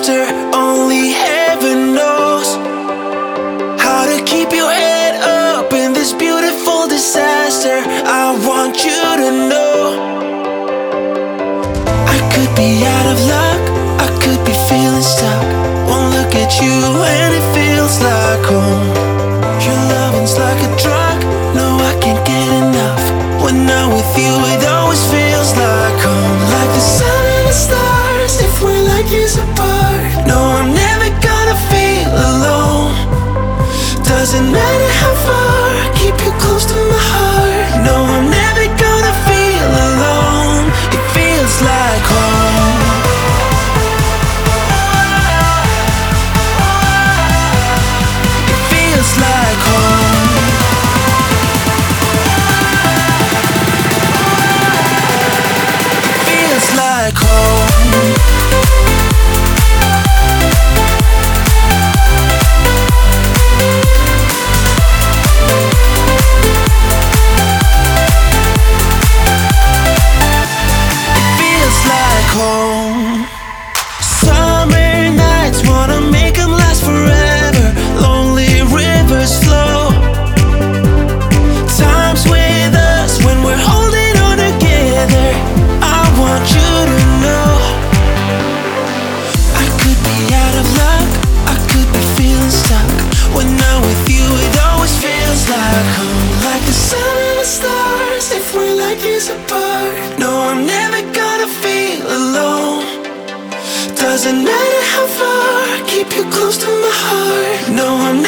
disaster. Only heaven knows how to keep your head up in this beautiful disaster. I want you to know I could be out of luck, I could be feeling stuck. One look at you and it feels like home. Your loving's like a drug, no I can't get enough. When I'm with you it always feels like home. Like the sun and the stars, if we're like years apart. No, I'm never gonna feel alone. Doesn't matter how far, I keep you close to my heart. No, I'm never gonna feel alone. It feels like home. It feels like home. It feels like home. Home. Summer nights wanna make them last forever. Lonely rivers flow. Times with us when we're holding on together. I want you to know I could be out of luck, I could be feeling stuck. When I'm with you it always feels like home. Like the sun and the stars, if we're like years apart. No, I'm never gonna feel alone. Doesn't matter how far, I keep you close to my heart. No, I'm